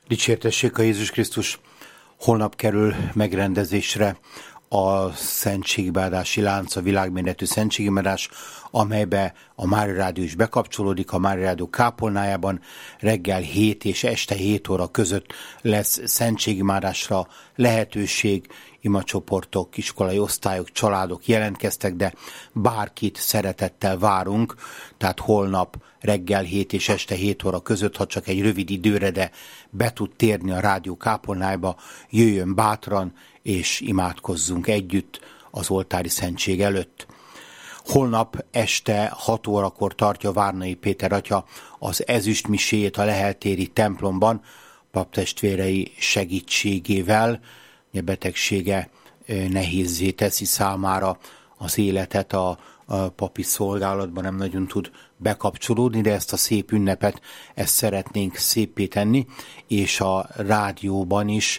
Dicsértessék a Jézus Krisztus! Holnap kerül megrendezésre a szentségimádássi lánc, a világméretű szentségimádás, amelybe a Mária Rádió is bekapcsolódik. A Mária Rádió kápolnájában reggel 7 és este 7 óra között lesz szentségimádásra lehetőség. Imacsoportok, iskolai osztályok, családok jelentkeztek, de bárkit szeretettel várunk, tehát holnap reggel 7 és este 7 óra között, ha csak egy rövid időre, de be tud térni a rádió kápolnájába, jöjjön bátran, és imádkozzunk együtt az oltári szentség előtt. Holnap este 6 órakor tartja Várnai Péter atya az ezüstmiséjét a Leheltéri templomban, paptestvérei segítségével. A betegsége nehézzé teszi számára az életet, a papi szolgálatban nem nagyon tud bekapcsolódni, de ezt a szép ünnepet, ezt szeretnénk széppé tenni, és a rádióban is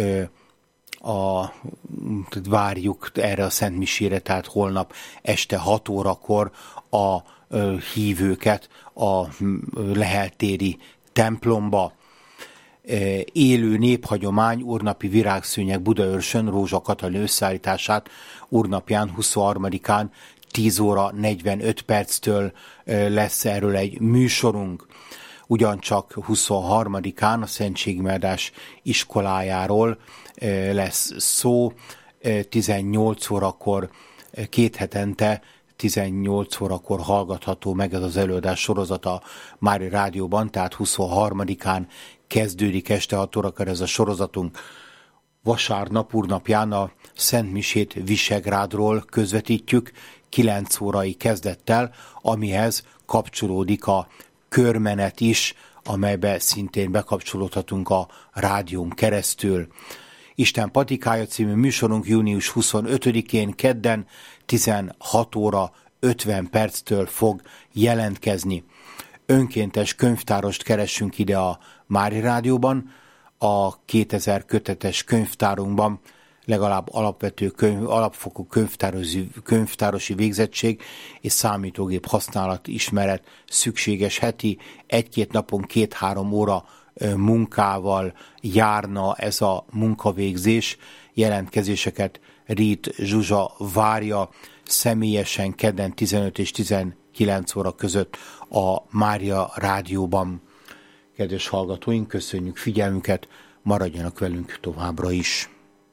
várjuk erre a Szent Misére, tehát holnap este 6 órakor a hívőket a Leheltéri templomba. Élő néphagyomány úrnapi virágszőnyeg Budaörsön Rózsa Katalin összeállítását úrnapján 23-án 10 óra 45 perctől lesz erről egy műsorunk. Ugyancsak 23-án a szentségimádás iskolájáról lesz szó, 18 órakor, 2 hetente 18 órakor hallgatható meg ez az előadás sorozata a Mária Rádióban, tehát 23-án kezdődik este 6 órakor ez a sorozatunk. Vasárnap úrnapján a Szent Misét Visegrádról közvetítjük 9 órai kezdettel, amihez kapcsolódik a körmenet is, amelybe szintén bekapcsolódhatunk a rádión keresztül. Isten patikája című műsorunk június 25-én kedden 16 óra 50 perctől fog jelentkezni. Önkéntes könyvtárost keressünk ide a Mária Rádióban, a 2000 kötetes könyvtárunkban legalább alapfokú könyvtárosi végzettség és számítógép használat ismeret szükséges. Heti 1-2 napon 2-3 óra munkával járna ez a munkavégzés. Jelentkezéseket Rít Zsuzsa várja személyesen kedden 15 és 19 óra között a Mária Rádióban. Kedves hallgatóink, köszönjük figyelmüket, maradjanak velünk továbbra is.